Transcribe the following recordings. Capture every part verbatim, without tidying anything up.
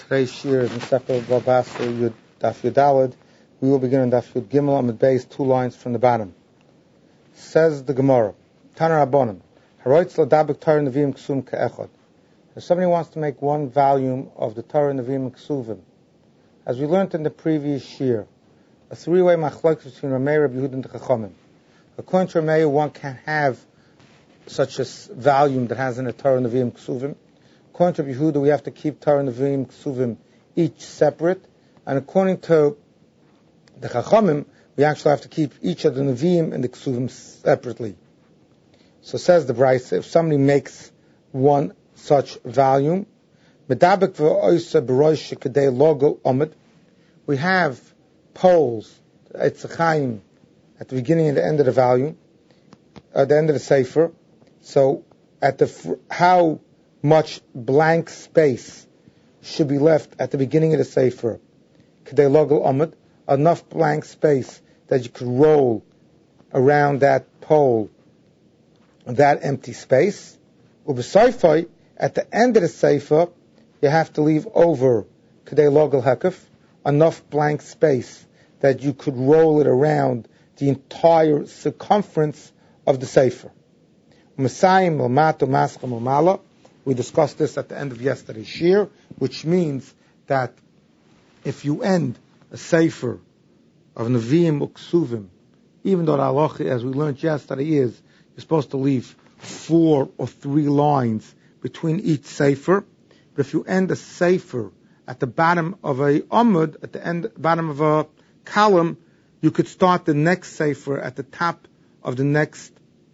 Today's shir is in Sefer Babasa Yud Daf Yudalad. We will begin on Daf Yud Gimel Amud Beis, two lines from the bottom. Says the Gemara, Taner Abonim, Haroitz Ladabik Torah Neviim Ksum Ke'echad. If somebody wants to make one volume of the Torah Neviim Ksuvim, as we learned in the previous shir, a three-way machlokes between Ramei, Rabbi Yehuda, and the Chachamim. According to Ramei, one can have such a volume that has in the Torah Neviim Ksuvim. According to Rabbi Yehuda, we have to keep Torah Neviim Ksuvim each separate, and according to the Chachamim, we actually have to keep each of the Neviim and the Ksuvim separately. So says the Brisa, if somebody makes one such volume, Medabek v'oisa b'rosh kedei logo omid, we have poles, etzachaim, at the beginning and the end of the volume, at the end of the sefer. So at the how much blank space should be left at the beginning of the sefer, kedei logo omid, enough blank space that you could roll around that pole, that empty space. Ubesayfai, at the end of the sefer, you have to leave over kedei logel hekef, enough blank space that you could roll it around the entire circumference of the sefer. Masayim l'mato maschem l'mala. We discussed this at the end of yesterday's shir, which means that if you end a sefer of Nevi'im Uksuvim, even though the halacha, as we learned yesterday, is you're supposed to leave four or three lines between each sefer, but if you end a sefer at the bottom of a amud, at the end, bottom of a column, you could start the next sefer at the top of the next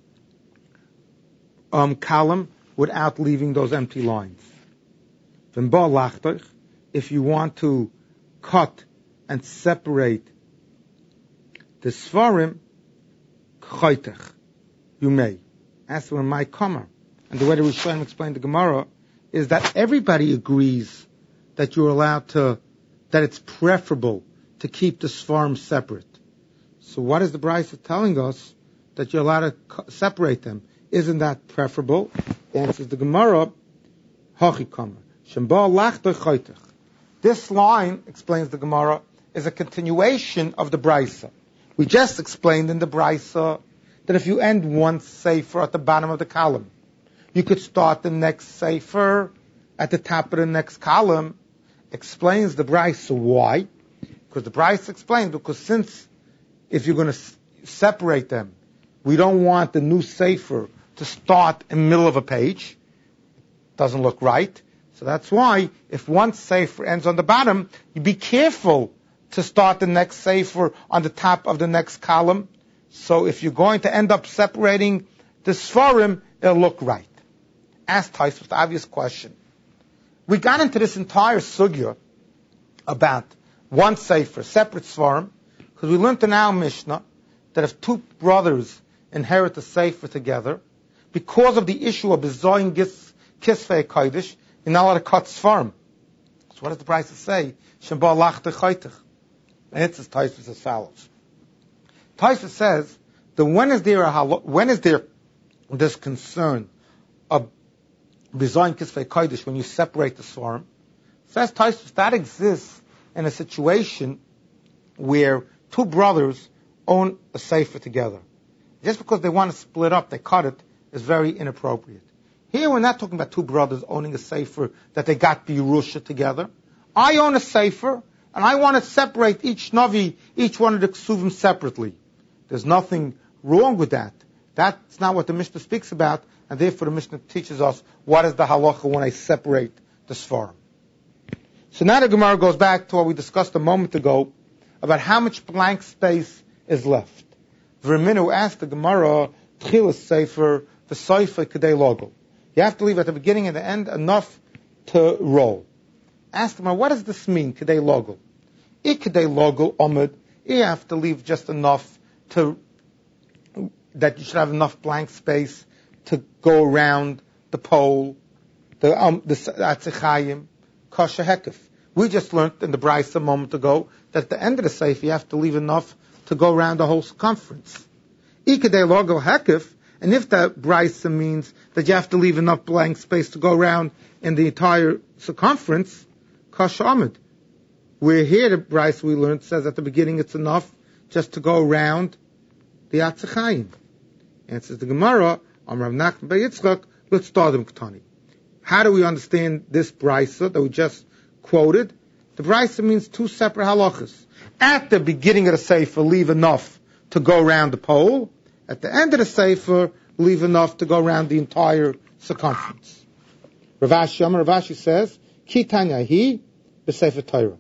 um, column without leaving those empty lines. If you want to cut and separate the Sfarim, you may. As for my Kamar, and the way the Rishonim explained the Gemara, is that everybody agrees that you're allowed to, that it's preferable to keep the Sfarim separate. So what is the Brisa telling us? That you're allowed to separate them. Isn't that preferable? The answer is the Gemara, Hachi Kamar. Shemba lachtach chaytach. This line, explains the Gemara, is a continuation of the Brisa. We just explained in the Brisa that if you end one sefer at the bottom of the column, you could start the next sefer at the top of the next column. Explains the Brisa why. Because the Brisa explains, because since if you're going to s- separate them, we don't want the new sefer to start in the middle of a page. Doesn't look right. So that's why if one sefer ends on the bottom, you be careful to start the next sefer on the top of the next column. So if you're going to end up separating the Sfarim, it'll look right. Ask Tosfos the obvious question. We got into this entire sugya about one sefer, separate Sfarim, because we learned in our Mishnah that if two brothers inherit a sefer together, because of the issue of bezoyin kisvei kodesh, you're not allowed to cut Sfarim. So what does the Brisa say? Shemba lachtach chaytach. And it says Tosfos as follows. Tosfos says that when is there a halo- when is there this concern of bezoyin kisvei kodesh when you separate the Sfarim? Says Tosfos that exists in a situation where two brothers own a sefer together. Just because they want to split up, they cut it, is very inappropriate. Here we're not talking about two brothers owning a sefer that they got the Yerusha together. I own a sefer, and I want to separate each Navi, each one of the Ksuvim separately. There's nothing wrong with that. That's not what the Mishnah speaks about, and therefore the Mishnah teaches us what is the halacha when I separate the Sfarim. So now the Gemara goes back to what we discussed a moment ago about how much blank space is left. V'riminu asked the Gemara, Tchilas Sefer, V'Seifer Kedei Logo. You have to leave at the beginning and the end enough to roll. Ask the Gemara, what does this mean, Kedei Logo? Ik Kedei Logo Omid, you have to leave just enough to, that you should have enough blank space to go around the pole, the um, the Atzechayim, Kasha Hekef. We just learned in the Brisa a moment ago that at the end of the sefer you have to leave enough to go around the whole circumference. Ikadei logo hekef, and if that Brisa means that you have to leave enough blank space to go around in the entire circumference, Kasha Amid. We're here, the Bryce we learned says at the beginning it's enough just to go around the Atzachayim. And it says the Gemara, Amar Rav Nachman bar Yitzchak, let's start them Ketani. How do we understand this Brisa that we just quoted? The Brisa means two separate halachas. At the beginning of the Sefer, leave enough to go around the pole. At the end of the Sefer, leave enough to go around the entire circumference. Rav Ashi, Amar Rav Ashi says, Ki Tanya hi b'Sefer Torah.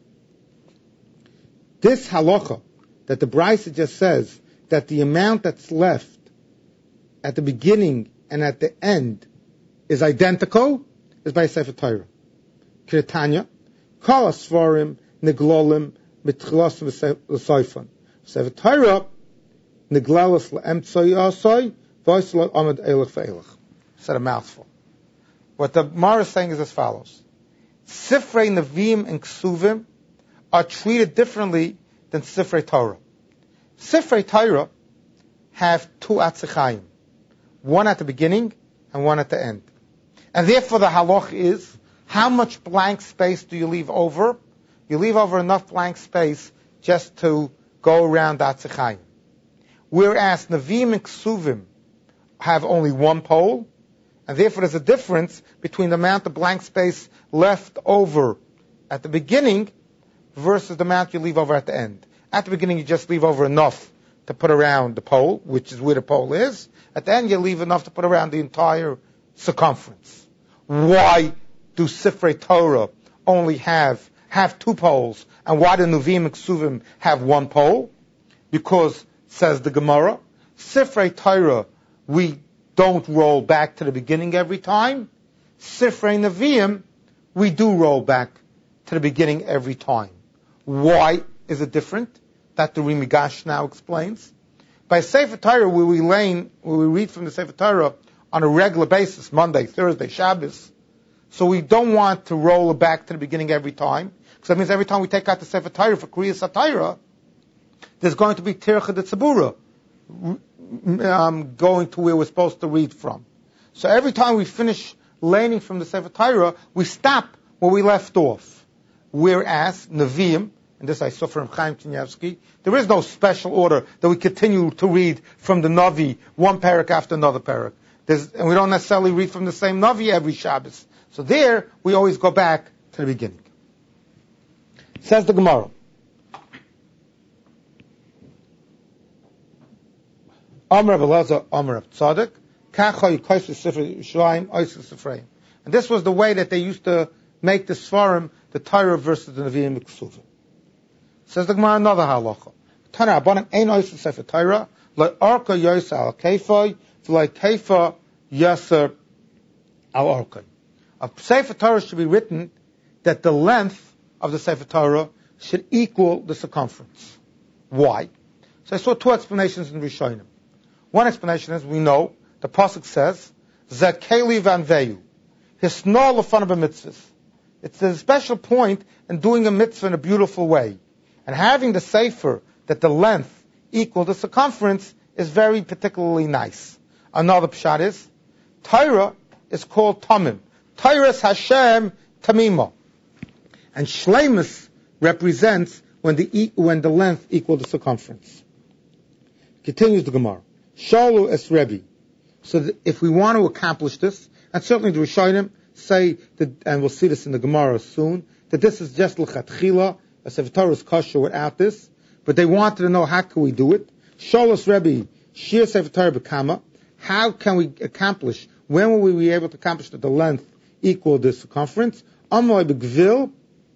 This halacha that the Brisa just says that the amount that's left at the beginning and at the end is identical is by Sefer Torah. Kiratanya, Kol Asfarim Niglolim Mitchilas L'Soifon. Sefer Torah Niglalas L'Emtzoi Asoi V'Oisla Amad Eilach Ve'Eilach. Said a mouthful. What the Gemara is saying is as follows: Sifrei Nevi'im and Ksuvim are treated differently than Sifrei Torah. Sifrei Torah have two Atzachayim, one at the beginning and one at the end. And therefore the halach is, how much blank space do you leave over? You leave over enough blank space just to go around the Atzachayim. Whereas Nevi'im and Ksuvim have only one pole, and therefore there's a difference between the amount of blank space left over at the beginning versus the amount you leave over at the end. At the beginning you just leave over enough to put around the pole, which is where the pole is. At the end you leave enough to put around the entire circumference. Why do Sifrei Torah only have have two poles, and why do Nevi'im and Ksuvim have one pole? Because, says the Gemara, Sifrei Torah we don't roll back to the beginning every time. Sifrei Nevi'im we do roll back to the beginning every time. Why is it different? That the Rimigash now explains. By Sefer Torah, where we lane, where we read from the Sefer Torah on a regular basis, Monday, Thursday, Shabbos, so we don't want to roll it back to the beginning every time, because that means every time we take out the Sefer Torah for Kriyas HaTorah, there's going to be Tircha de Tzibura, um, going to where we're supposed to read from. So every time we finish laning from the Sefer Torah, we stop where we left off. Whereas Nevi'im, and this I saw from Chaim Kanievsky, there is no special order that we continue to read from the Navi, one parak after another parak. There's, and we don't necessarily read from the same Navi every Shabbos. So there, we always go back to the beginning. Says the Gemara. Amar Rav Elazar, Amar Rav Tzadok, Kacha Yikois Sifrei Yisraelim, Ois Sifreim. And this was the way that they used to make the Sfarim, the Torah versus the Nevi'im and Ksuvim. Says the Gemara another halacha. Tana Abanim Ein Ois Sefer Torah, Lo Arka Yosa Al Keifai, V'Lo Keifa Yoser Al Arka. A Sefer Torah should be written that the length of the Sefer Torah should equal the circumference. Why? So I saw two explanations in Rishonim. One explanation is, we know, the Pasuk says, Zakeli Vanveyu, Hisnor Lefanav Mitzvahs. It's a special point in doing a mitzvah in a beautiful way. And having the Sefer that the length equal the circumference is very particularly nice. Another pshat is, Torah is called Tamim. Torah's Hashem Tamima. And Shleimus represents when the when the length equals the circumference. Continues the Gemara. Shalu es Rebbe. So that if we want to accomplish this, and certainly the Rishonim say that, and we'll see this in the Gemara soon, that this is just l'chatchila, a Sefer Torah is kosher without this, but they wanted to know how can we do it. Shalu es Rebbe, Shir Sefer Torah b'kama. How can we accomplish? When will we be able to accomplish that the length equal the circumference? Amalei b'gvil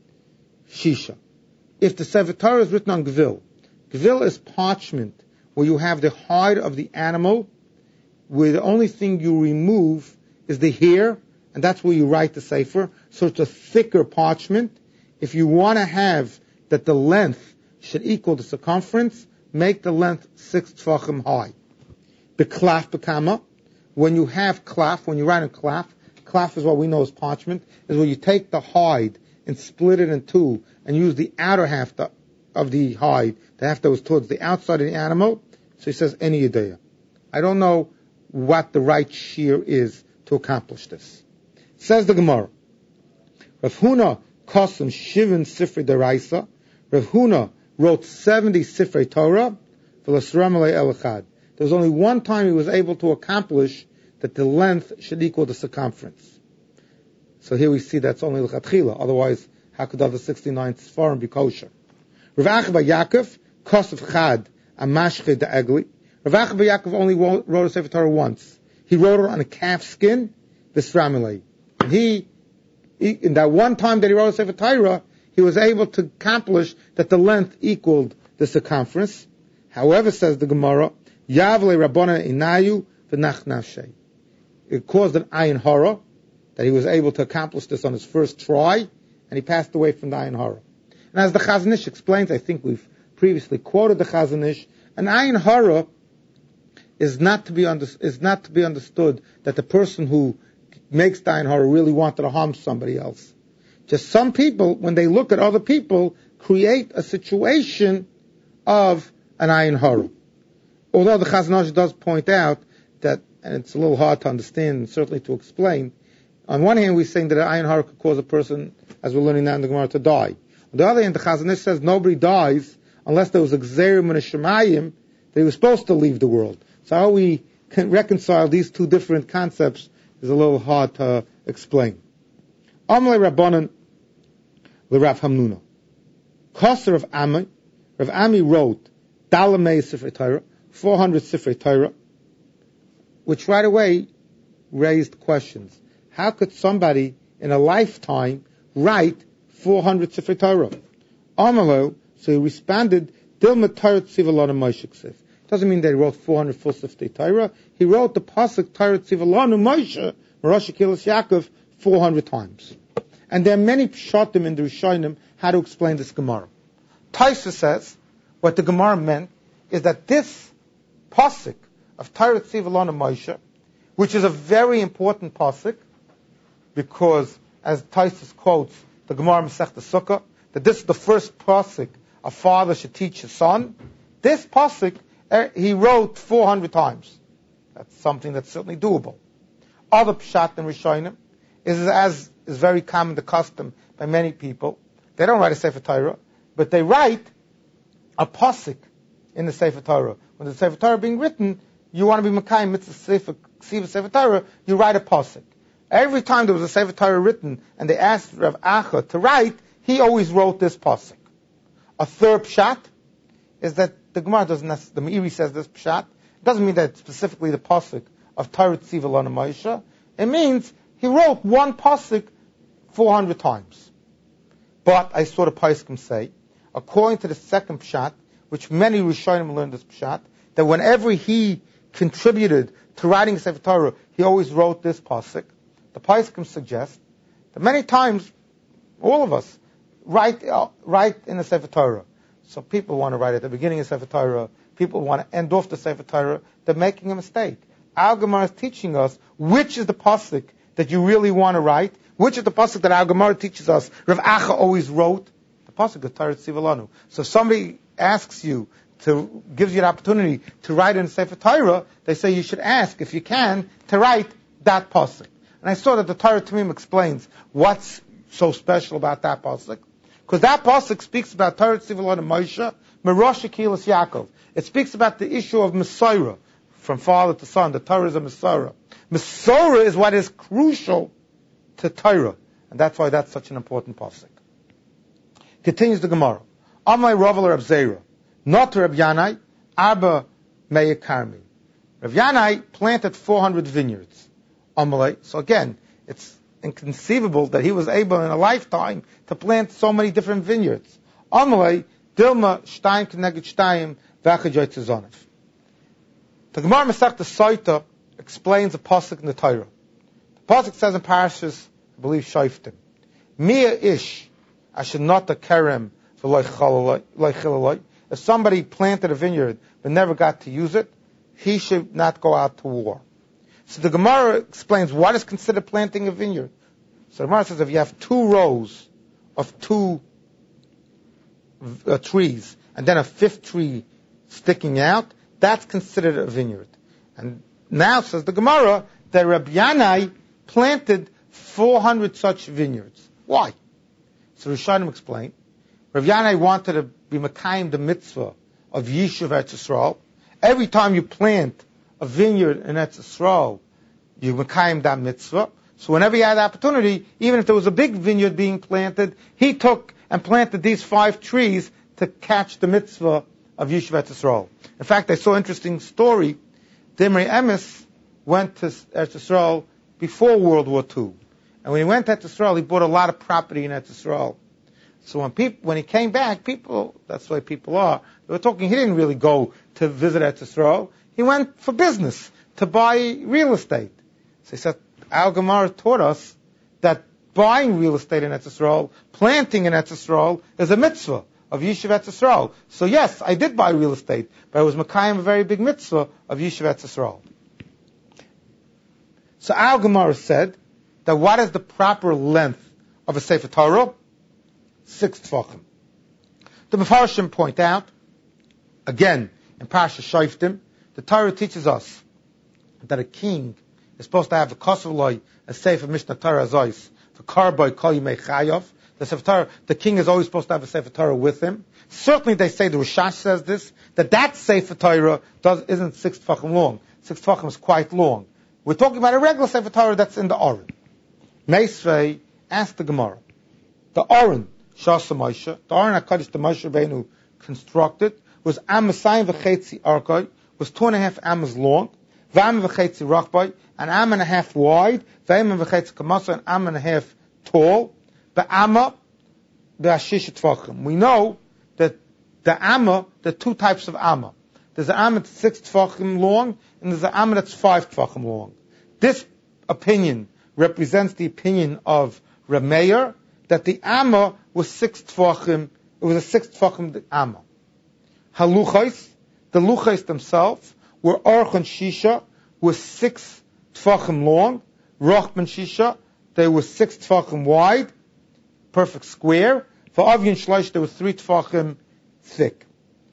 shisha. If the Sefer Torah is written on gvil, gvil is parchment, where you have the hide of the animal, where the only thing you remove is the hair, and that's where you write the Sefer. So it's a thicker parchment. If you want to have that the length should equal the circumference, make the length six tefachim high. The klaf bekama, when you have klaf, when you write in klaf, klaf is what we know as parchment, is where you take the hide and split it in two, and use the outer half the, of the hide, the half that was towards the outside of the animal. So he says, any idea. I don't know what the right shear is to accomplish this. Says the Gemara, Rav Huna Kosim Shivin Sifrei Deraisa. Rav Huna wrote seventy Sifrei Torah. V'lasram alei el echad. There was only one time he was able to accomplish that the length should equal the circumference. So here we see that's only l'chatchila. Otherwise, how could the other sixty-nine Sfarim be kosher? Rav Acha bar Yaakov, Kosef Chad, Amashche de Egli. Rav Acha bar Yaakov only wrote a Sefer Torah once. He wrote it on a calf skin, V'sramilei. And he, he, in that one time that he wrote a Sefer Torah, he was able to accomplish that the length equaled the circumference. However, says the Gemara, Yavle Rabbana Inayu v'nach nafshei. It caused an ayin hara, that he was able to accomplish this on his first try, and he passed away from the ayin hara. And as the Chazon Ish explains, I think we've previously quoted the Chazon Ish, an ayin hara is not to be under, is not to be understood that the person who makes the ayin hara really wanted to harm somebody else. Just some people, when they look at other people, create a situation of an ayin hara. Although the Chazon Ish does point out that, and it's a little hard to understand and certainly to explain, on one hand we're saying that an ayin hara could cause a person, as we're learning now in the Gemara, to die. On the other hand, the Chazon Ish says nobody dies unless there was a gzeir min hashamayim that he was supposed to leave the world. So how we can reconcile these two different concepts is a little hard to explain. Amalei Rabbanan l'Rav Hamnuna. Koser of Ami, Rav Ami wrote Dalamei Sifrei Torah, four hundred Sifrei Torah, which right away raised questions. How could somebody in a lifetime write four hundred Sifrei Torah? Amalo, so he responded, Dilma Torah Tzivalana Moshe Ksiv. Doesn't mean that he wrote four hundred full Sifrei Torah. He wrote the pasuk Torah Tzivalana Moshe, Marashi Kilas Yaakov, four hundred times. And there are many pshatim in the Rishonim how to explain this Gemara. Taisa says, what the Gemara meant is that this pasuk of Torah Tzivalana Moshe, which is a very important pasuk, because as Taisa quotes the Gemara Masechta Sukkah, that this is the first pasuk a father should teach his son. This pasuk er, he wrote four hundred times. That's something that's certainly doable. Other pshat in Rishonim is as is very common, the custom by many people. They don't write a Sefer Torah, but they write a pasuk in the Sefer Torah. When the Sefer Torah being written, you want to be Makayim Mitzvah Sefer, Sefer Torah, you write a pasuk. Every time there was a Sefer Torah written and they asked Rav Acha to write, he always wrote this pasuk. A third pshat is that the Gemara doesn't necessarily, the Meiri says this pshat, it doesn't mean that it's specifically the pasuk of Torah Tzivalana Moshe. It means he wrote one pasuk four hundred times. But I saw the Paiskim say, according to the second pshat, which many Rishonim learned this pshat, that whenever he contributed to writing Sefer Torah, he always wrote this pasuk. The Paiskim suggest that many times, all of us, write, uh, write in the Sefer Torah. So people want to write at the beginning of Sefer Torah, people want to end off the Sefer Torah, they're making a mistake. Our Gemara is teaching us which is the pasuk that you really want to write, which is the pasuk that our Gemara teaches us. Rav Acha always wrote the pasuk of Torah Tzivalanu. So if somebody asks you, to gives you an opportunity to write in Sefer Torah, they say you should ask, if you can, to write that pasuk. And I saw that the Torah Tamim explains what's so special about that pasuk, because that pasuk speaks about Torah Tzivalanu Moshe, Merash Kilas Yaakov. It speaks about the issue of Messiah, from father to son. The Torah is a Messiah. Messiah is what is crucial to Torah, and that's why that's such an important pasuk. Continues the Gemara. Amay Rav Rab Zera, not Rab Yanai, Abba Meir Karmi. Rab Yanai planted four hundred vineyards. Amalei. So again, it's inconceivable that he was able in a lifetime to plant so many different vineyards. Amalei Dilma Shtayim Keneged Shtayim V'Achajoy Tzizonev. The Gemara Masechta Soita explains a pasuk in the Torah. The pasuk says in Parashas, I believe Shoftim, Mia Ish Ashenata Kerem V'Loich. If somebody planted a vineyard but never got to use it, he should not go out to war. So the Gemara explains what is considered planting a vineyard. So the Gemara says if you have two rows of two uh, trees and then a fifth tree sticking out, that's considered a vineyard. And now says the Gemara that Rabbi Yanai planted four hundred such vineyards. Why? So Rishonim explain, Rav Yanai wanted to be Mekayim the mitzvah of Yishuv Eretz Yisrael. Every time you plant a vineyard in Eretz Yisrael, you Mekayim that mitzvah. So whenever he had the opportunity, even if there was a big vineyard being planted, he took and planted these five trees to catch the mitzvah of Yishuv Eretz Yisrael. In fact, I saw an interesting story. Dimri Emes went to Eretz Yisrael before World War Two. And when he went to Eretz Yisrael, he bought a lot of property in Eretz Yisrael. So when people, when he came back, people, that's the way people are, they were talking, he didn't really go to visit Eretz Yisrael. He went for business, to buy real estate. So he said, Al Gemara taught us that buying real estate in Eretz Yisrael, planting in Eretz Yisrael, is a mitzvah of Yishuv Eretz Yisrael. So yes, I did buy real estate, but it was Mekayim a very big mitzvah of Yishuv Eretz Yisrael. So Al Gemara said that what is the proper length of a Sefer Torah? Six tefachim. The Mefarshim point out, again, in Parsha Shoftim, the Torah teaches us that a king is supposed to have a Kosev Loi, a Sefer Mishnah Torah Zois, for Karboy Kol Yimei Chayav. The Sefer Torah, the king is always supposed to have a Sefer Torah with him. Certainly they say, the Rishash says this, that that Sefer Torah does, isn't six tefachim long. Six tefachim is quite long. We're talking about a regular Sefer Torah that's in the Aron. Meisvei asked the Gemara, the Aron, Shasa Moshe, the Aron HaKadosh the Moshe Rabbeinu constructed, was Amasayim v'chetzi Arkoi, was two and a half amas long, V'am v'chetzi Rachboi, an am and a half wide, V'am v'chetzi Kamasa, an am and a half tall, Ba'ama, Ba'ashish Tvachim. We know that the Amma, there are two types of Amma. There's an Amma that's six Tvachim long, and there's an Amma that's five Tvachim long. This opinion represents the opinion of Rameir, that the Amma was six Tvachim, it was a six Tvachim Amma. Haluchais, the Luchais themselves, were Orch and Shisha, was six Tvachim long, Roch and Shisha, they were six Tvachim wide, perfect square. For Avyin Shleish, there was three Tvachim thick.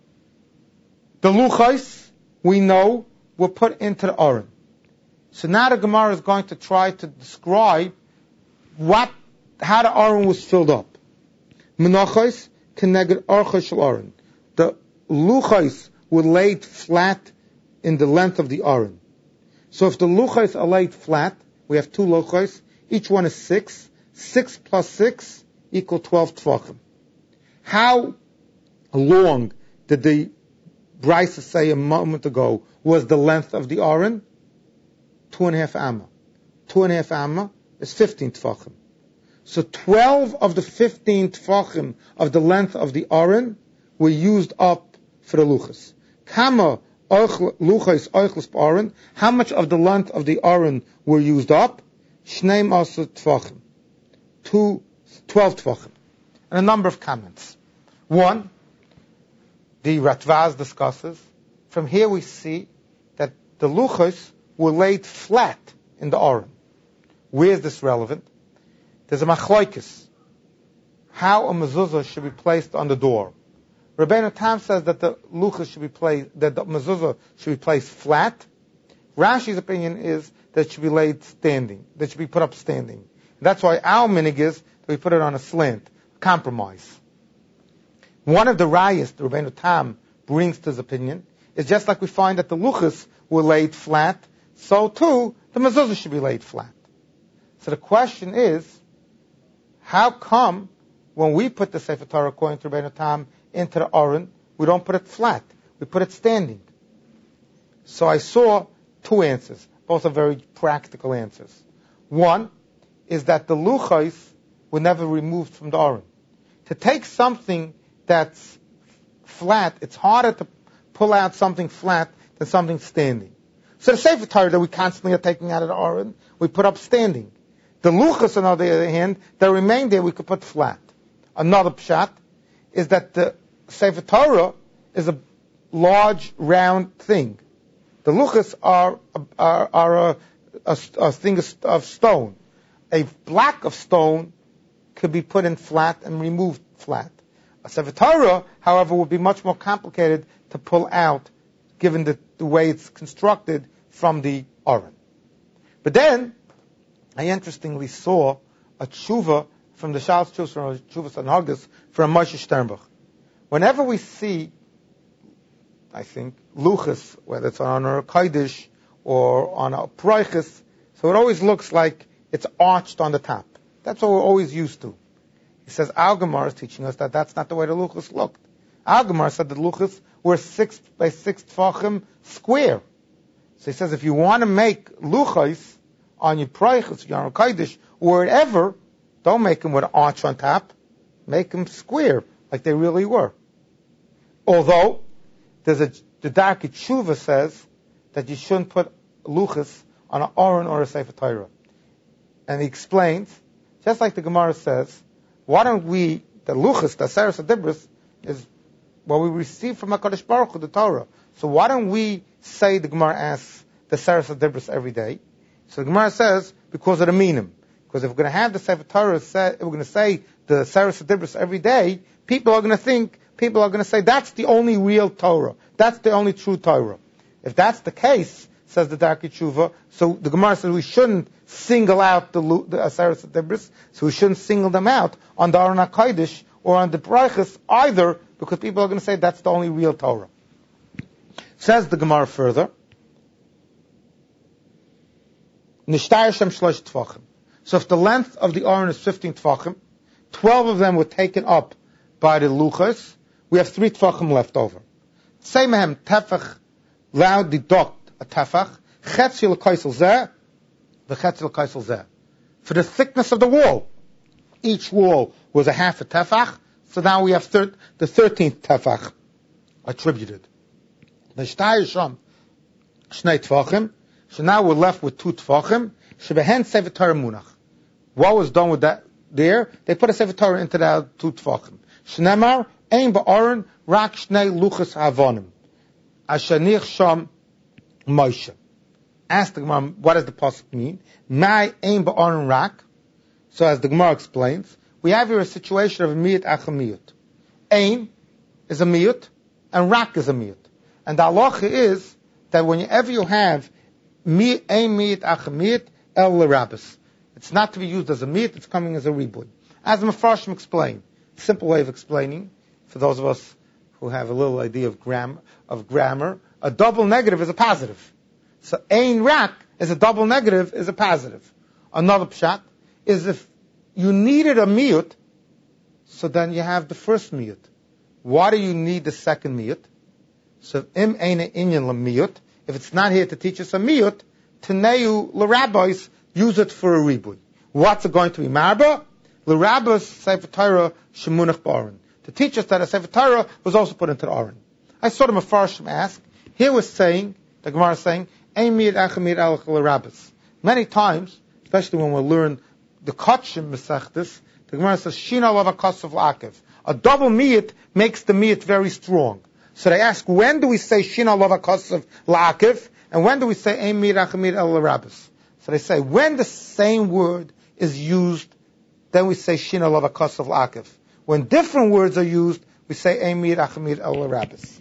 The Luchais, we know, were put into the Aron. So now the Gemara is going to try to describe what, how the Aron was filled up. Menachos keneged Orcha shel Aron. The Luchais were laid flat in the length of the Aron. So if the Luchais are laid flat, we have two Luchais, each one is six. Six plus six equal twelve Tvachim. How long did the Brisa say a moment ago was the length of the Aron? Two and a half Amma. Two and a half Amma is fifteen Tvachim. So twelve of the fifteen Tvachim of the length of the Aron were used up for the Luchas. Kama Luchas Oichlis Aron, how much of the length of the Aron were used up? Shneim Asa Tvachim. Two, twelve Tvachim. And a number of comments. One, the Ratvaz discusses, from here we see that the Luchas were laid flat in the Aron. Where is this relevant? There's a machlokes, how a mezuzah should be placed on the door. Rabbeinu Tam says that the luchas should be placed, that the mezuzah should be placed flat. Rashi's opinion is that it should be laid standing, that it should be put up standing. That's why our minig is that we put it on a slant, compromise. One of the rayas the Rabbeinu Tam brings to his opinion is just like we find that the luchas were laid flat, so too the mezuzah should be laid flat. So the question is, how come when we put the Sefer Torah according to Rabbeinu Tam into the Aron, we don't put it flat, we put it standing? So I saw two answers, both are very practical answers. One is that the luchais were never removed from the Aron. To take something that's flat, it's harder to pull out something flat than something standing. So the Sefer Torah that we constantly are taking out of the Aron, we put up standing. The luchas, on the other hand, that remain there, we could put flat. Another pshat is that the Sefer Torah is a large, round thing. The luchas are are, are a, a, a thing of stone. A block of stone could be put in flat and removed flat. A Sefer Torah, however, would be much more complicated to pull out, given the, the way it's constructed from the Aron. But then, I interestingly saw a tshuva from the Shal Chuvas Chuvas and Haggis from Moshe Sternbuch. Whenever we see, I think, luchas, whether it's on a Kaidish or on a Preichis, so it always looks like it's arched on the top. That's what we're always used to. He says, Al Gemara is teaching us that that's not the way the luchas looked. Al Gemara said the luchas were six by six tfachim square. So he says, if you want to make luchas on your Preichis, your Kaidish, or whatever, don't make them with an arch on top. Make them square, like they really were. Although, there's a, the Darkei Tshuva says that you shouldn't put luchas on an Aron or a Sefer Torah. And he explains, just like the Gemara says, why don't we, the luchas, the Aseres HaDibros, is what we receive from HaKadosh Baruch Hu, the Torah. So why don't we say, the Gemara asks, the Aseres HaDibros every day? So the Gemara says, because of the minim. Because if we're going to have the Sefer Torah, say, we're going to say the Aseres HaDibros every day, people are going to think, people are going to say, that's the only real Torah. That's the only true Torah. If that's the case, says the Darkei Tshuva, so the Gemara says we shouldn't single out the, the Aseres HaDibros, so we shouldn't single them out on the Aron HaKodesh or on the Preichis either, because people are going to say that's the only real Torah. Says the Gemara further, Nishtayr Shem Shlosh Tfachim. So if the length of the Aron is fifteen Tfachim, twelve of them were taken up by the Luchas, we have three Tfachim left over. Say mehem Tefach loud deduct a Tefach, Chetzi l'kaisel zeh, v'chetzi l'kaisel zeh. For the thickness of the wall, each wall was a half a Tefach, so now we have thir- the thirteenth Tefach attributed. Nishtayr Shem Shnei Tfachim, so now we're left with two Tfachim, Shebehen Sefer Torah Munach. What was done with that there? They put a Sefer Torah into that two Tfachim. Shnemar, Ein Ba'aron, Rak Shnei Luchas Havonim. Ashanich Sham Moshe. Ask the Gemara, what does the pasuk mean? Mai Ein Ba'aron Rak. So as the Gemara explains, we have here a situation of a miyut achamiyut. Ein is a miyut, and Rak is a miyut. And the halacha is that whenever you have ein miyut achamiyut, el l'rabbis. It's not to be used as a miyut, it's coming as a ribui. As the Mefarshim explain, simple way of explaining, for those of us who have a little idea of, gram, of grammar, a double negative is a positive. So ein rak is a double negative, is a positive. Another pshat is if you needed a miyut, so then you have the first miyut. Why do you need the second miyut? So im eina inyan lemiyut, if it's not here to teach us a miyut, teneu l'rabbis, use it for a ribui. What's it going to be? Marba? L'rabbis Sefer Torah shemunach ba'aron. To teach us that a Sefer Torah was also put into the Aron. I saw the Mefarshim ask, here was saying, the Gemara is saying, ein miyut achamiyut el l'rabbis. Many times, especially when we learn the Kotshim Mesechtes, the Gemara says, Shina lava kasav la'akev. A double miyut makes the miyut very strong. So they ask, when do we say Shina lava kasav la'akev? And when do we say ein miyut achamiyut el l'rabbis? So they say, when the same word is used, then we say Shina lava kasav la'akev. When different words are used, we say ein miyut achamiyut el l'rabbis.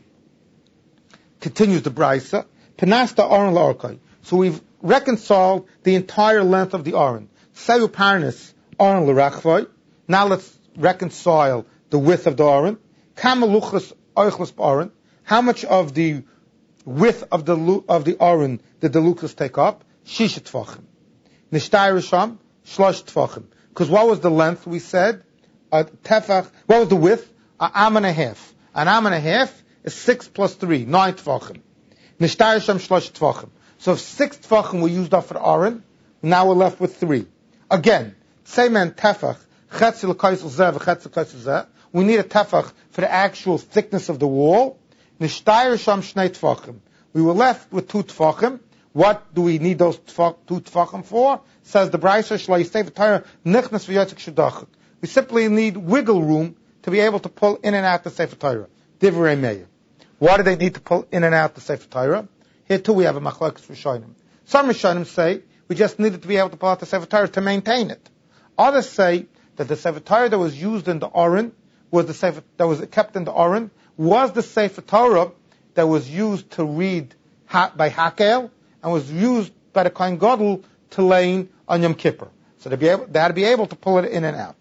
Continues the Braisa, Penasta Aron la'orkai. So we've reconciled the entire length of the Aron. Seyu Parnas Aron l'rachvai. Now let's reconcile the width of the Aron. Kama luchas oichlas b'Aron. How much of the width of the of the Aron did the luchas take up? Shisha tfachim. Nishtayr Sham shlosh tfachim. Because what was the length? We said a tefach. What was the width? An am and a half. An am and a half is six plus three, nine tfachim. Nishtayr Sham shlosh tfachim. So if six tfachim were used up for the Aron, now we're left with three. Again, same and tefach, chetzi l'kaisel zeh v'chetzi l'kaisel zeh. We need a tefach for the actual thickness of the wall. Nishtayr sham shnei tefachim. We were left with two tefachim. What do we need those tefach, two tefachim for? Says the Braisa Shlo Yisei v'Torah nichnas v'yotzik shedachik. We simply need wiggle room to be able to pull in and out the Sefer Torah. Divrei Meir. Why do they need to pull in and out the Sefer Torah? Here too we have a machlokes rishonim. Some rishonim say we just needed to be able to pull out the Sefer Torah to maintain it. Others say that the Sefer Torah that was used in the Aron was the Sefer that was kept in the Aron was the Sefer Torah that was used to read ha, by Hakel and was used by the Kohen Gadol to lay on Yom Kippur. So they, be able, they had to be able to pull it in and out.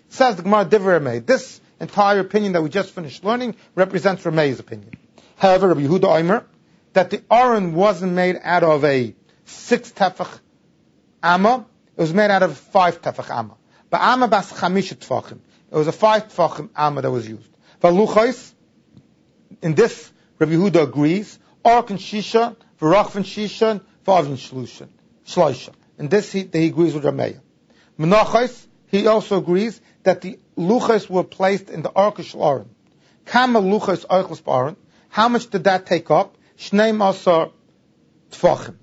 Says the Gemara Divrei Rameh. This entire opinion that we just finished learning represents Rameh's opinion. However, Rabbi Yehuda Omer, that the Aron wasn't made out of a six tefach amma, it was made out of five tefach amma. But amma bas chamish tefachim. It was a five tefachim amma that was used. Valuchais, in this, Rabbi Yehuda agrees, Orkan Shisha, V'rachvan Shisha, V'avin Shlusha, Shloisha. In this, he, he agrees with Rameya. Menachais, he also agrees that the luchais were placed in the Ark of Aron. Kama luchais oichlas Aron. How much did that take up? Shnei masar tefachim.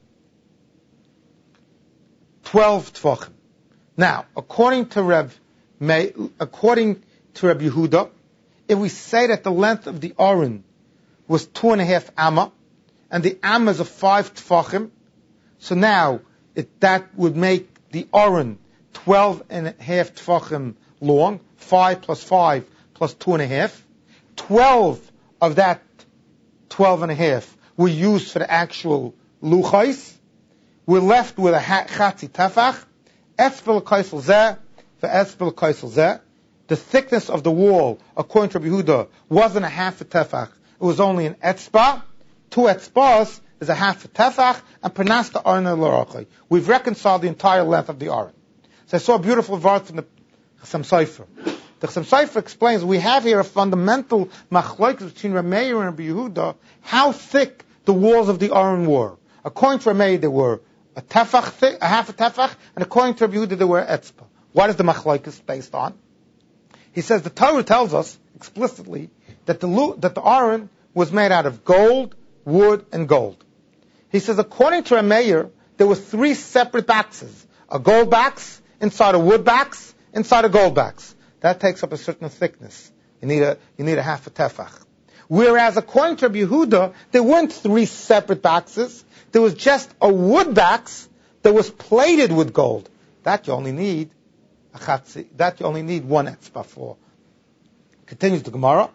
Twelve tefachim. Now, according to Reb, according to Reb Yehuda, if we say that the length of the Aron was two and a half amma, and the amma is of five tefachim, so now it, that would make the Aron twelve and a half tefachim long, five plus five plus two and a half. Twelve of that twelve and a half were used for the actual luchais. We're left with a chatzi tefach, etzbel kaisel zeh, for etzbel kaisel zeh. The thickness of the wall, according to Rabbi Yehuda, wasn't a half a tefach. It was only an etzba. Two etzbas is a half a tefach, and pernasta aron l'orachai. We've reconciled the entire length of the aron. So I saw a beautiful verse from the Chassam Sofer. The Chassam Sofer explains we have here a fundamental machlokes between Rameir and Rabbi Yehuda, how thick the walls of the aron were. According to Rameir, they were a tefach thick, a half a tefach, and according to Rabbi Yehuda, they were etzba. What is the machlokes based on? He says the Torah tells us explicitly that the that the aron was made out of gold, wood, and gold. He says according to Rameir, there were three separate boxes: a gold box inside a wood box, inside a gold box. That takes up a certain thickness. You need a you need a half a tefach. Whereas according to Rabbi Yehuda, there weren't three separate boxes. There was just a wood box that was plated with gold. That you only need a chatzi. That you only need one etzba for. Continues the Gemara.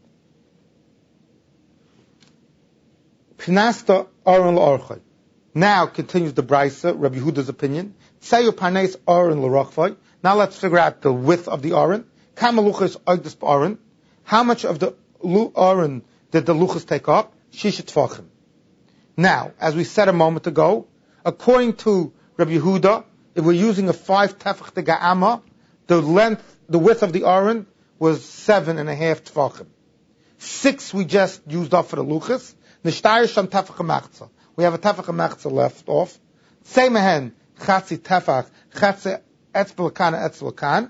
Pinasta aron l'orchai. Now continues the Brisa, Rabbi Yehuda's opinion. Tzayu parnes aron l'rochvai. Now let's figure out the width of the aron. Kama luchas oigdus aron. How much of the aron did the luchas take up? Shisha tefachim. Now, as we said a moment ago, according to Rabbi Yehuda, if we're using a five tefach de ga'ama, the length, the width of the aron was seven and a half tefachim. Six we just used up for the luchas. Nishtayir sham tefach mechza. We have a tefach mechza left off. Tzei mehen chatzi tefach chatzi etzbel kan etzbel kan.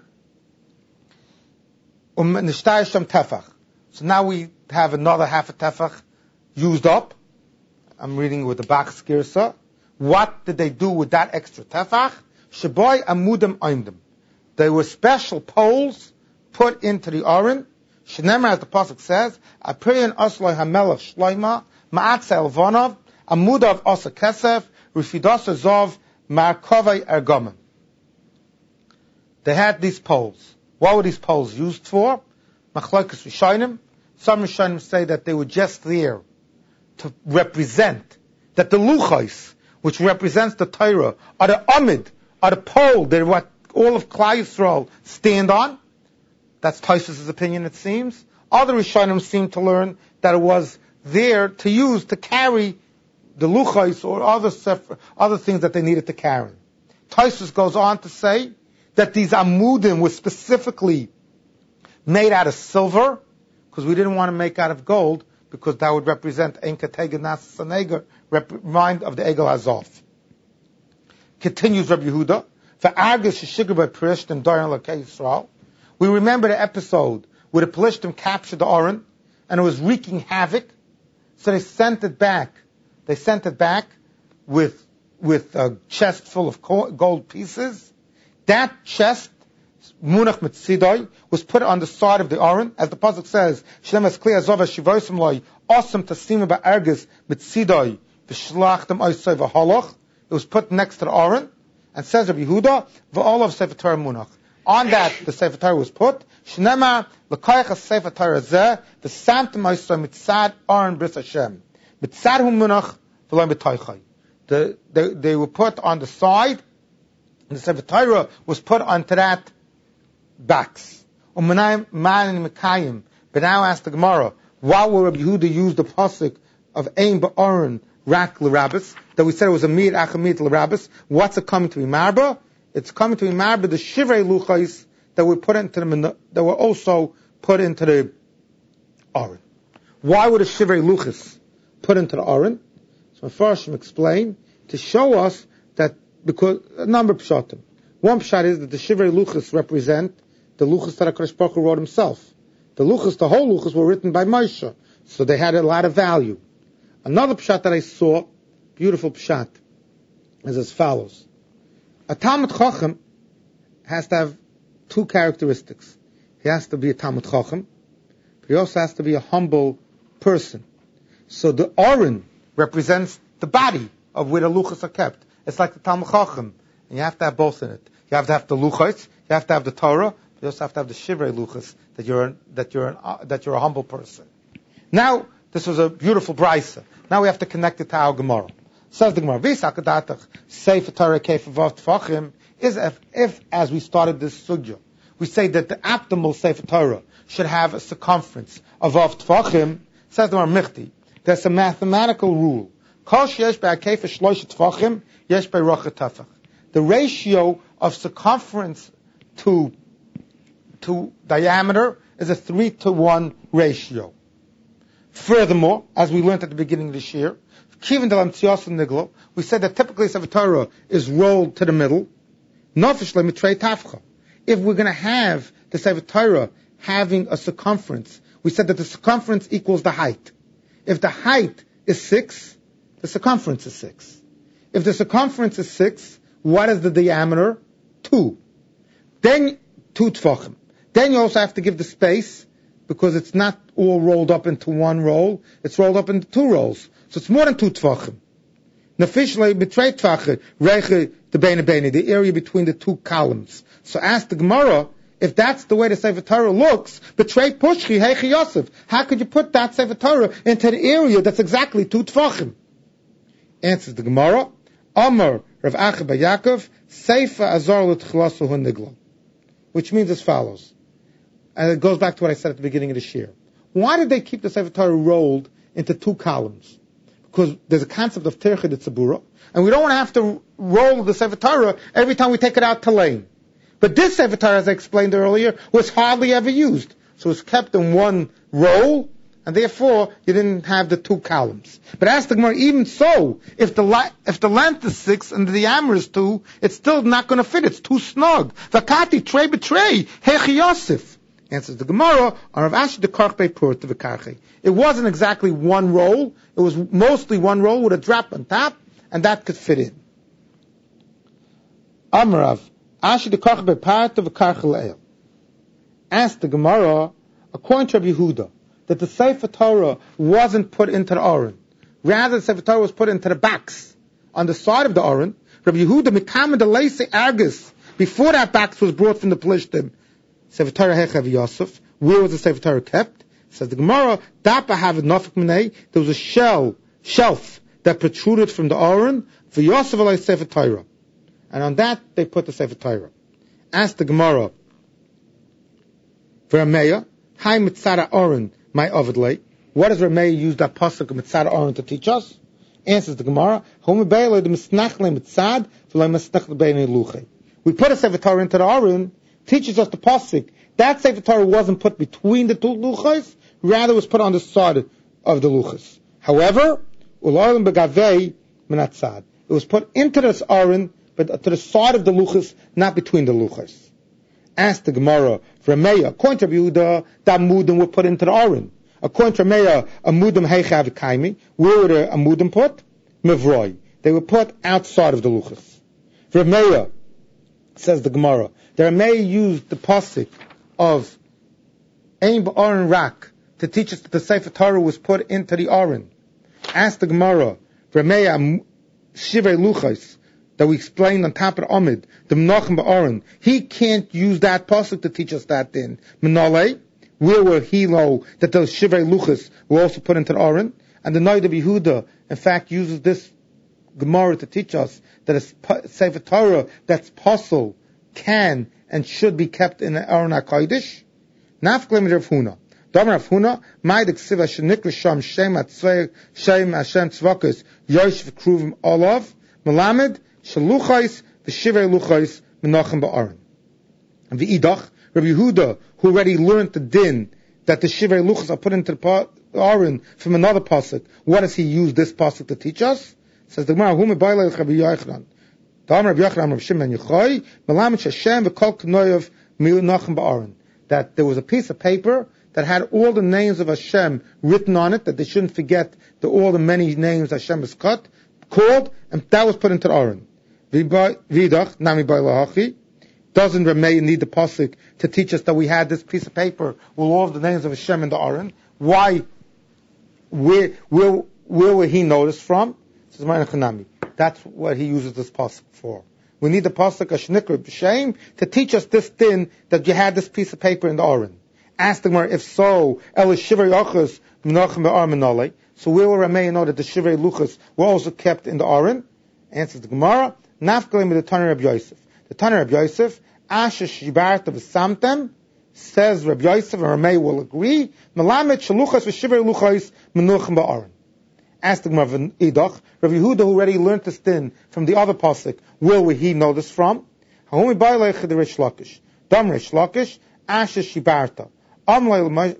Um nishtayir sham tefach. So now we have another half a tefach used up. I'm reading with the Bach Skirsa. What did they do with that extra tefach? Sheboy amudim oimdim. They were special poles put into the aron. Shnemer, as the pasuk says, Apriyan Osloi Hamelach Shloima, Ma'atze Elvonov, Amudav Osa Kesef, Rufidosa Zov, Markovai Ergomim. They had these poles. What were these poles used for? Machlokes Rishonim. Some Rishonim say that they were just there to represent that the luchos, which represents the Torah, are the amid, are the pole, they're what all of Klal Yisrael stand on. That's Tosfos' opinion, it seems. Other Rishonim seem to learn that it was there to use to carry the luchos or other sefer, other things that they needed to carry. Tosfos goes on to say that these amudim were specifically made out of silver, because we didn't want to make out of gold, because that would represent Ein Katega Nas Saneger, mind of the Egel Azov. Continues Rabbi Yehuda. For Argus Shishigr by Perishtim Daran Lakei Yisrael. We remember the episode where the Pelishtim captured the Aron and it was wreaking havoc. So they sent it back. They sent it back with with a chest full of gold pieces. That chest, Munach Mitzidoi, was put on the side of the Aron, as the pasuk says, Shlem es Kli Azov Shivosim Loi, Osam Tasima Ba'argus Mitzidoi, V'shlachtem Oisoi V'holoch. It was put next to the Aron, and says Rabbi Yehuda, V'ol of Sefer Torah Munach. On that, the Sefer Torah was put, Shnema L'koyach Sefer Torah Zeh, V'samtem Oisoi Mitzad Aron Bris Hashem, Mitzad Hu Munach V'loi B'toichai. The, they, they were put on the side, and the Sefer Torah was put onto that backs. Umanayim man mekayim. But now ask the Gemara, why will Rabbi Yehuda use the pasuk of Ein Ba'aron Rak L'Rabbis, that we said it was a Mir Achamid L'Rabbis? What's it coming to be Marba? It's coming to be Marba the Shivrei Luchais that were put into the that were also put into the Aron. Why would a Shivrei Luchas put into the Aron? So Mepharshim explain to show us that because a number of pshatim. One pshat is that the Shivrei Luchas represent the Luchas that HaKadosh Baruch Hu wrote himself. The Luchas, the whole Luchas, were written by Moshe, so they had a lot of value. Another pshat that I saw, beautiful pshat, is as follows. A Talmud Chacham has to have two characteristics. He has to be a Talmud Chacham, but he also has to be a humble person. So the Aron represents the body of where the Luchas are kept. It's like the Talmud Chacham, and you have to have both in it. You have to have the Luchas, you have to have the Torah, you also have to have the Shivrei Luchas, that you're an, that you're an, uh, that you're a humble person. Now, this was a beautiful brisa. Now we have to connect it to our Gemara. Says the Gemara, V'isakadatach Sefer Torah Kef Vav Tfachim is if, if, as we started this sugya, we say that the optimal Sefer Torah should have a circumference of Vav Tfachim. Says the Gemara Michti, there's a mathematical rule. Kol sheyesh be'akef shlosh tfachim yesh be'rocha tafach. The ratio of circumference to to diameter is a three to one ratio. Furthermore, as we learned at the beginning of this year, we said that typically Sefer Torah is rolled to the middle. If we're going to have the Sefer Torah having a circumference, we said that the circumference equals the height. If the height is six, the circumference is six. If the circumference is six, what is the diameter? Two. Then, two tfachim. Then you also have to give the space, because it's not all rolled up into one roll, it's rolled up into two rolls. So it's more than two tfachim. Nefishlei betrei tfachim, reiche the beine beine, the area between the two columns. So ask the Gemara, if that's the way the Sefer Torah looks, betrei pushchi heichi Yosef, how could you put that Sefer Torah into the area that's exactly two tfachim? Answers the Gemara, Amar Rav Acha bar Yaakov, Seifa azar l'tchilasu hu nigla, which means as follows. And it goes back to what I said at the beginning of this year. Why did they keep the Sefer Torah rolled into two columns? Because there's a concept of Terchid Tzibura, and we don't want to have to roll the Sefer Torah every time we take it out to lane. But this Sefer Torah, as I explained earlier, was hardly ever used. So it's kept in one roll, and therefore you didn't have the two columns. But ask the Gemara, even so, if the li- if the length is six and the diameter is two, it's still not going to fit. It's too snug. Vakati trey betray hechi Yosef. Answers the Gemara, it wasn't exactly one roll, it was mostly one roll with a drop on top, and that could fit in. Amrav, ask the Gemara, according to Rabbi Yehuda, that the Sefer Torah wasn't put into the Aron. Rather, the Sefer Torah was put into the box on the side of the Aron. Rabbi Yehuda, Mikamed Aleise Argus, before that box was brought from the Plishtim, Sefer Torah Hechav Yosef. Where was the Sefer Torah kept? Says the Gemara, Dapa have nofik minei. There was a shell, shelf that protruded from the Aron for Yosef alay Sefer Torah, and on that they put the Sefer Torah. Ask the Gemara, for Rameya, Hai Mitzara Aron, my Ovidlay. What does Rameya use that pasuk of Mitzara Aron to teach us? Answers the Gemara, we put a Sefer Torah into the Aron. Teaches us the pasuk. That Sefer Torah wasn't put between the two luchos, rather was put on the side of the luchos. However, it was put into this Aron, but to the side of the luchos, not between the luchos. Ask the Gemara, for Rameya, according to Yehuda, that mudim were put into the Aron. According to Rameya, a mudim heichav kaimi, where were the a mudim put? Mevroi. They were put outside of the luchos. For Rameya, says the Gemara, the Rameya used the pasuk of Ein Ba'aron Rak to teach us that the Sefer Torah was put into the Aron. Ask the Gemara, Rameya Shivrei Luchos, that we explained on top of the Amid, the Menachem Ba'aron, he can't use that pasuk to teach us that then. Menale, where were Hilo, that those Shivrei Luchos were also put into the Aron? And the Noid of Yehuda, in fact, uses this Gemara to teach us that a Sefer Torah that's possible can and should be kept in the Aron HaKodesh. Nafklim Rav Huna. Dom Rav Huna, Mai Deksiva Shenikra Sham Shem Atzvei Shem Hashem Tzvakas Yosh V'Kruvim Olav Melamed Shaluchais V'Shivei Luchais Menachem Ba'aron. And V'idach, Rabbi Yehuda, who already learned the din that the Shivei Luchas are put into the Aron from another pasuk. What does he use this pasuk to teach us? Says the Gemara, Hu Mebailei Rabbi Yochanan. Dam Rabbi Yochanan Rav Shimon Yochai Melamed Hashem V'Kol Knoyav Menachem Ba'aron. That there was a piece of paper that had all the names of Hashem written on it, that they shouldn't forget the, all the many names Hashem has cut, called, and that was put into the Aron. Vidach, Nami Bailahachi, doesn't remain need the pasuk to teach us that we had this piece of paper with all the names of Hashem in the Aron. Why? Where, where, where will he know this from? That's what he uses this pasuk for. We need the pasuk Ashnikra B'Shem to teach us this din that you had this piece of paper in the Aron. Ask the Gemara, if so, El Shivrei Luchos Menachem Ba'aron Menalei. So we will remain know that the Shivrei Luchos were also kept in the Aron. Answers the Gemara, Nafkalim with the Tanur Rabbi Yosef. The Tanur Rabbi Yosef, Asher Shibarta V'Samtem, says Rabbi Yosef, and Ramei will agree, Melamed Shaluchos V'Shivrei Luchos Menachem Ba'aron. Ask the Gemara, Idach, Rabbi Yehuda, who already learned this din from the other pasuk, where will he know this from? Ha'umi Ba'alei the Rish Lakish. Dam Rish Lakish, Asher Shibarta. I give you a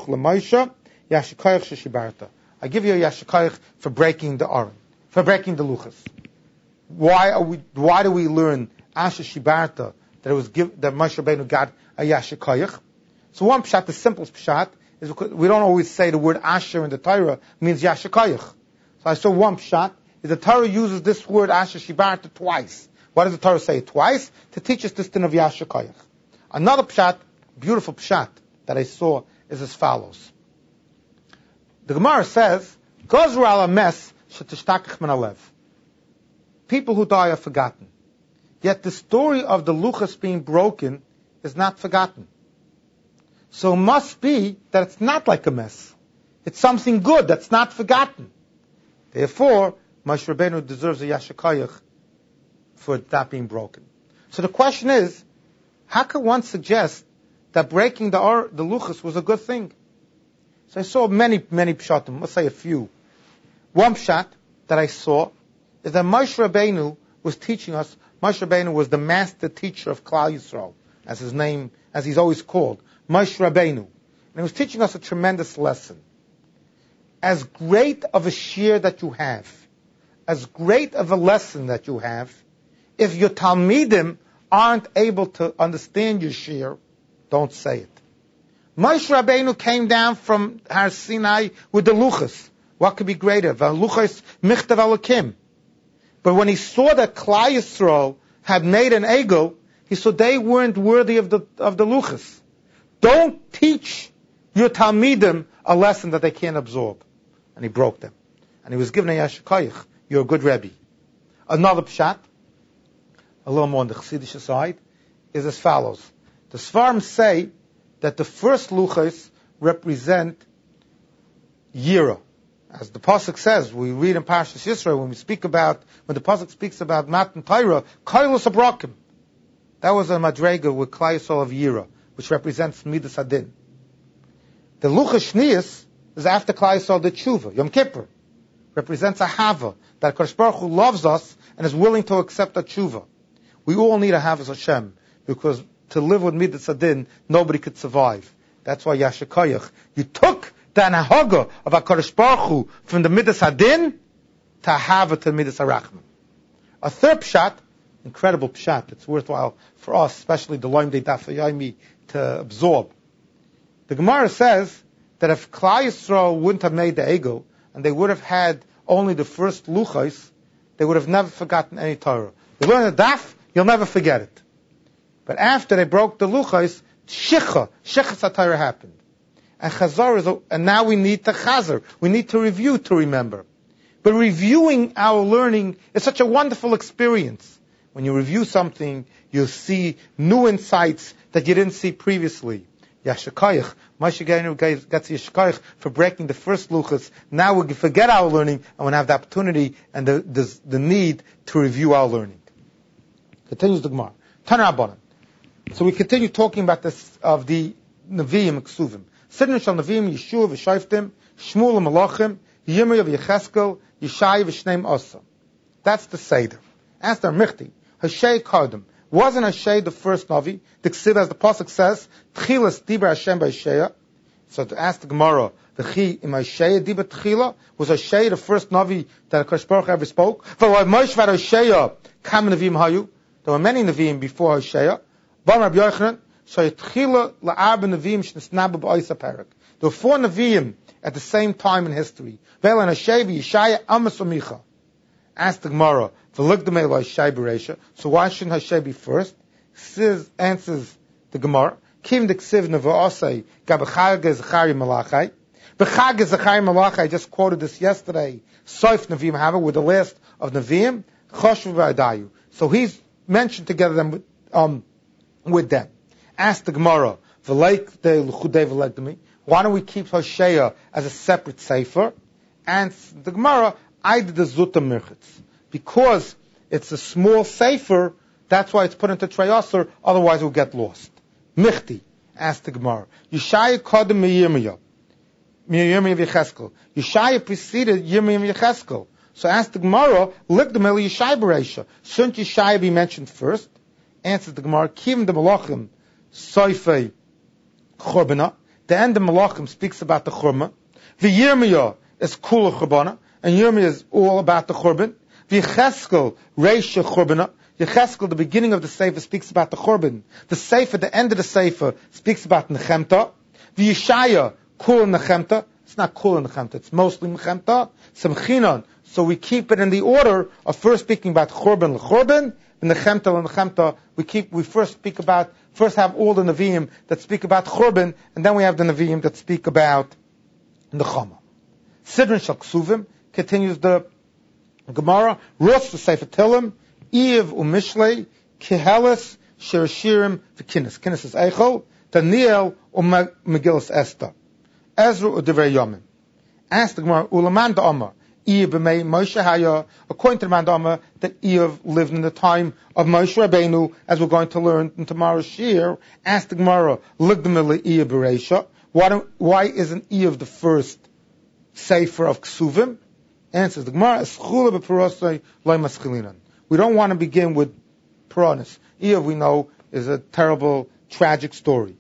yashikayach for breaking the Aron, for breaking the luchas. Why are we? Why do we learn Asher Shibarta that it was give, that Moshe Rabbeinu got a yashikayach? So one pshat, the simplest pshat, is because we don't always say the word Asher in the Torah means yashikayach. So I saw one pshat is the Torah uses this word Asher Shibarta twice. Why does the Torah say it twice? To teach us this din of yashikayach. Another pshat, beautiful pshat that I saw is as follows. The Gemara says, Gozru ala mes shetishtachich min halev. People who die are forgotten. Yet the story of the luchas being broken is not forgotten. So it must be that it's not like a mess. It's something good that's not forgotten. Therefore, Moshe Rabbeinu deserves a yashikayach for it not being broken. So the question is, how can one suggest that breaking the ar, the luchas was a good thing? So I saw many, many pshatim. Let's say a few. One pshat that I saw is that Moshe Rabbeinu was teaching us. Moshe Rabbeinu was the master teacher of Klal Yisrael, as his name, as he's always called, Moshe Rabbeinu. And he was teaching us a tremendous lesson. As great of a shiur that you have, as great of a lesson that you have, if your talmidim aren't able to understand your shiur, don't say it. Moshe Rabbeinu came down from Har Sinai with the luchas. What could be greater? Luchas michtav alakim. But when he saw that Klal Yisrael had made an egel, he saw they weren't worthy of the of the luchas. Don't teach your talmidim a lesson that they can't absorb. And he broke them. And he was given a yashikayach. You're a good Rebbe. Another pshat, a little more on the Chassidish side, is as follows. The Sfarim say that the first luchas represent Yira. As the pasuk says, we read in Parshas Yisro when we speak about when the pasuk speaks about Matan Torah, Koilus Abrakim. That was a madrega with Klal Yisrael of Yira, which represents Midas Hadin. The luchas Shnius is after Klal Yisrael the Tshuva, Yom Kippur, represents a Hava that Kodesh Baruch Hu loves us and is willing to accept a Tshuva. We all need a Havas Hashem because to live with Midas Hadin, nobody could survive. That's why Yashikayach. You took the Anahaga of HaKadosh Baruch Hu from the Midas Hadin to have it to Midas HaRachman. A third pshat, incredible pshat, it's worthwhile for us, especially the Loim Dei Daf Yomi, to absorb. The Gemara says that if Klal Yisrael wouldn't have made the Egel, and they would have had only the first Luchais, they would have never forgotten any Torah. You learn a Daf, you'll never forget it. But after they broke the Luchais, Shicha, Shichas HaTorah happened. And Chazar is, a, and now we need to Chazar. We need to review to remember. But reviewing our learning is such a wonderful experience. When you review something, you'll see new insights that you didn't see previously. Yashikayach, Moshe Rabbeinu gets Yashikayach for breaking the first luchas. Now we forget our learning and we have the opportunity and the, the, the need to review our learning. Continues the Gemara. Tanrabanan. So we continue talking about this of the Nevi'im Ksuvim. Sidnei shel Nevi'im Yeshua v'Shoftim, Shmuel Malachim, Yirmiyah v'Yecheskel, Yeshaya v'Shneim Asa. That's the Seder. Ask the Michti. Hashei Kardim. Wasn't Hashei the first Navi? The Ksiv, as the Pasuk says, Tchilas Dibra Hashem b'Hashaya. So to ask the Gemara, the Chi im Hashaya Dibra Tchila, was Hashei the first Navi that HaKadosh Baruch Hu ever spoke? For Moshe var Hashaya, Kam Nevi'im Hayu. There were many Nevi'im before Hashaya. Bar Rabbi Yochanan, so Tchila la'arba Nevi'im shnesnabu b'oisa perak. There were four Nevi'im at the same time in history. Ve'el and Hashei v'Yeshaya Amos u'Micha. Ask the Gemara, v'lugdamei la'Hashei b'Reisha. So why shouldn't Hashei be first? Says, answers the Gemara. Kim d'ksiv nevo'asei gab'chag zechari malachai. B'chag zechari malachai, I just quoted this yesterday. Soif Nevi'im Hava, with the last of Nevi'im. Choshev v'adayu. So he's mentioned together them with, um, with them. Ask the Gemara, why don't we keep Hosea as a separate sefer? And the Gemara, I did the Zuta Mirchitz. Because it's a small sefer, that's why it's put into Treyasar, otherwise it will get lost. Michti, ask the Gemara. Yeshaya Kodem Yirmiyah. Yirmiyah Yecheskel. Yeshaya preceded Yirmiyah Yecheskel. So ask the Gemara, look the Meli Yeshaya Bereisha. Shouldn't Yeshaya be mentioned first? Answers the Gemara, Kim the Malachim, Soifei Chorbana. The end of Malachim speaks about the Churma. V'Yirmiyah is Kula Chorbana, and Yirmiyah is all about the Churban. V'Yecheskel, Reisha Chorbana. Yecheskel, the beginning of the Sefer, speaks about the Churban. The Sefer, the end of the Sefer, speaks about Nechemta. V'Yeshaya, Kula Nechemta. It's not Kula Nechemta, it's mostly Nechemta. Semchinon. So we keep it in the order of first speaking about Churban l'Churban, and Nechemta l'Nechemta. We keep, we first speak about, first have all the Nevi'im that speak about Churban, and then we have the Nevi'im that speak about Nechama. Sidron Shal Ksuvim, continues the Gemara, Rus v'Sefer Tilim, Eiv u'Mishlei, Kehelis, Shirashirim, v'Kinnis. Kinnis is Eichel, Daniel u'Megillas Esther. Ezra u'Divrei Yomim. Ask the Gemara, Ulaman da'Amar, Eiv b'mei Moshe Haya, according to the Mandama, that Eiv lived in the time of Moshe Rabbeinu, as we're going to learn in tomorrow's Shir. Ask the Gemara, Ligdamil Eiv Bereisha. Why don't, why isn't Eiv the first sefer of Ksuvim? Answers the Gemara, Eschula b'Parosai loy maschilinan. We don't want to begin with Puranis. Eiv, we know, is a terrible, tragic story.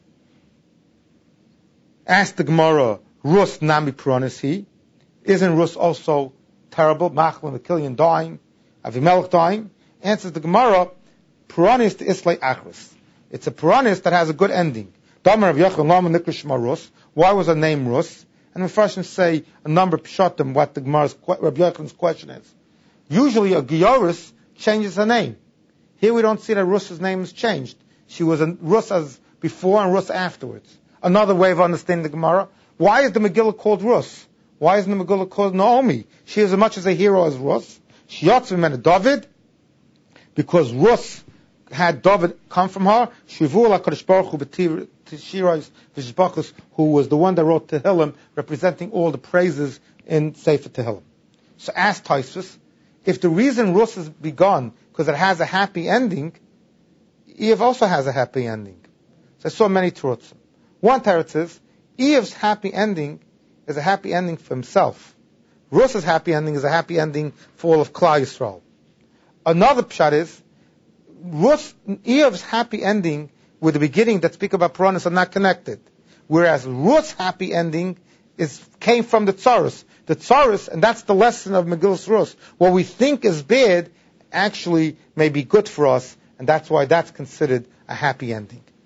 Ask the Gemara, Rus nami Puranis he. Isn't Rus also terrible? Machlon the Killian dying, Avimelech dying. Answers the Gemara, Puranis to Islay Achris. It's a Puranis that has a good ending. Damar of Yechon Lama Nikrishma Rus. Why was her name Rus? And the Farshim say a number of pshatim what the Gemara's Rabbi Yechon's question is. Usually a Gioris changes her name. Here we don't see that Rus's name is changed. She was a Rus as before and Rus afterwards. Another way of understanding the Gemara. Why is the Megillah called Rus? Why isn't the Megillah called Naomi? She is as much as a hero as Rus. Shiyatzim and David, because Rus had David come from her. Shivul HaKadosh Baruch Hu b'Tishirais v'Shbachos, who was the one that wrote Tehillim, representing all the praises in Sefer Tehillim. So ask Tosfos, if the reason Rus has begun because it has a happy ending, Eiv also has a happy ending. So I saw many terutzim. One teretz is Eiv's happy ending is a happy ending for himself. Rus's happy ending is a happy ending for all of Klal Yisrael. Another pshat is Rus, Eiv's happy ending with the beginning that speak about Puranis are not connected. Whereas Rus's happy ending is came from the Tsaros. The Tsaros, and that's the lesson of Megillas Rus. What we think is bad actually may be good for us, and that's why that's considered a happy ending.